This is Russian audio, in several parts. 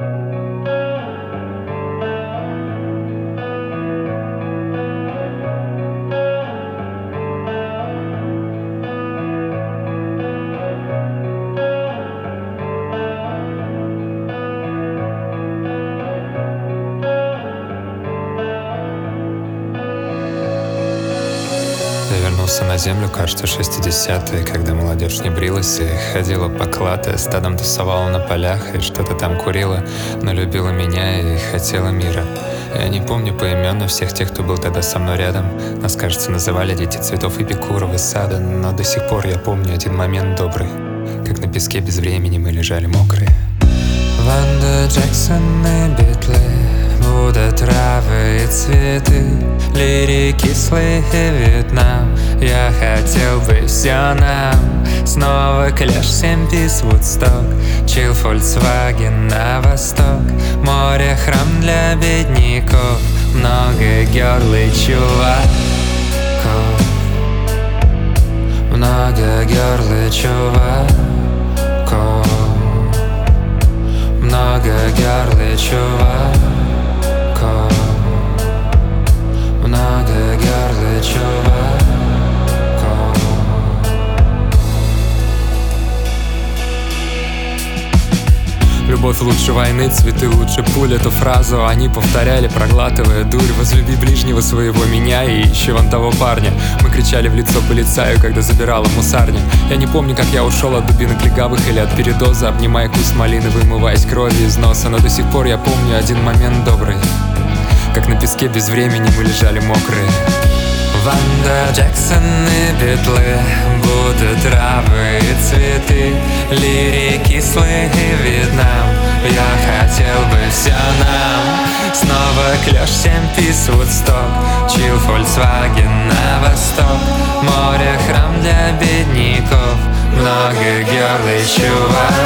Я вернулся на землю, кажется, 60-е, когда молодежь не брилась и ходила поклатая, стадом тусовала на полях и что-то там курила, но любила меня и хотела мира. Я не помню поименно всех тех, кто был тогда со мной рядом. Нас, кажется, называли дети цветов Эпикурова сада, но до сих пор я помню один момент добрый, как на песке без времени мы лежали мокрые. Ванда, Джексон и Битли, будут травы и цветы, лири кислые и Вьетнам. Я хотел бы все нам. Снова Клэш, 7-пис, Вудсток, чил, Фольксваген на восток. Море, храм для бедняков, много герл и чуваков. Много герл и чуваков. Много герл и чуваков. Много герл и чуваков. Любовь лучше войны, цветы лучше пуль. Эту фразу они повторяли, проглатывая дурь. Возлюби ближнего своего, меня и еще вон того парня. Мы кричали в лицо полицаю, когда забирала мусарня. Я не помню, как я ушел от дубинок легавых или от передоза, обнимая куст малины, вымываясь кровью из носа. Но до сих пор я помню один момент добрый, как на песке без времени мы лежали мокрые. Ванда, Джексон и Битлы, будут травы и цветы, лири кислые и Вьетнам. Я хотел бы все нам. Снова Клэш, 7-пис, Вудсток, чил, Фольксваген на восток. Море, храм для бедняков, много герл и чуваков.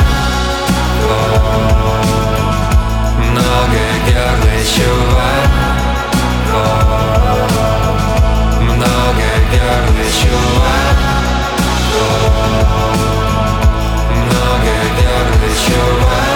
Много герл и чуваков. Много герл и чуваков. Много герл и чуваков.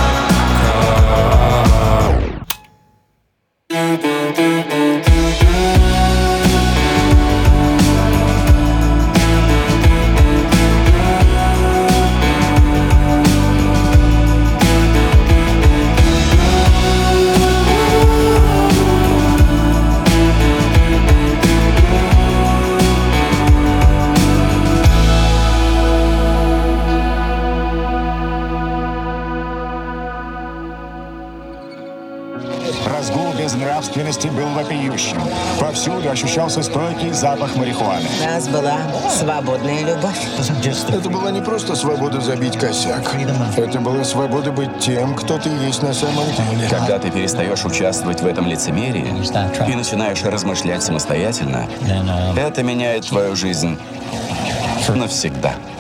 Разгул безнравственности был вопиющим. Повсюду ощущался стойкий запах марихуаны. У нас была свободная любовь. Это была не просто свобода забить косяк. Это была свобода быть тем, кто ты есть на самом деле. Когда ты перестаешь участвовать в этом лицемерии и начинаешь размышлять самостоятельно, это меняет твою жизнь навсегда.